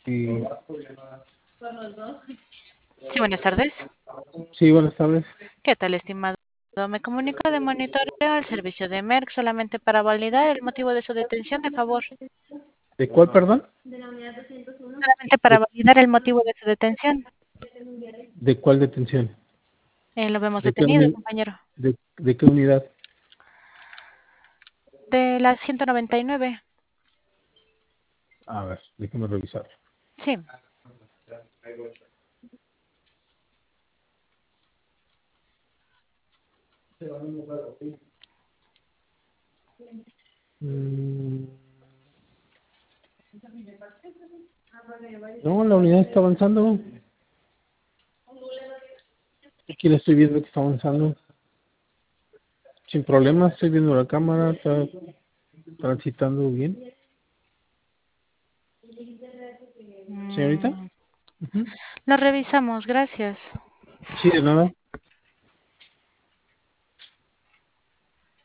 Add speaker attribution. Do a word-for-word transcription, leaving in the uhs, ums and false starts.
Speaker 1: Y,
Speaker 2: Sí, buenas tardes.
Speaker 1: sí, buenas tardes.
Speaker 2: ¿Qué tal, estimado? Me comunico de monitoreo al servicio de Merck solamente para validar el motivo de su detención, de favor.
Speaker 1: ¿De cuál, perdón?
Speaker 2: Solamente para
Speaker 1: ¿De,
Speaker 2: validar el motivo de su detención.
Speaker 1: de cuál detención?
Speaker 2: Eh, lo vemos
Speaker 1: ¿De qué,
Speaker 2: detenido,
Speaker 1: uni-
Speaker 2: compañero.
Speaker 1: de, de qué unidad?
Speaker 2: De la ciento noventa y nueve.
Speaker 1: A ver, déjeme revisar.
Speaker 2: Sí.
Speaker 1: Mm, no, la unidad está avanzando. Aquí la estoy viendo que está avanzando. Sin problemas, estoy viendo la cámara, está transitando bien. Señorita.
Speaker 2: Mm,
Speaker 1: Ujú.
Speaker 2: lo revisamos, gracias.
Speaker 1: Sí, de nada.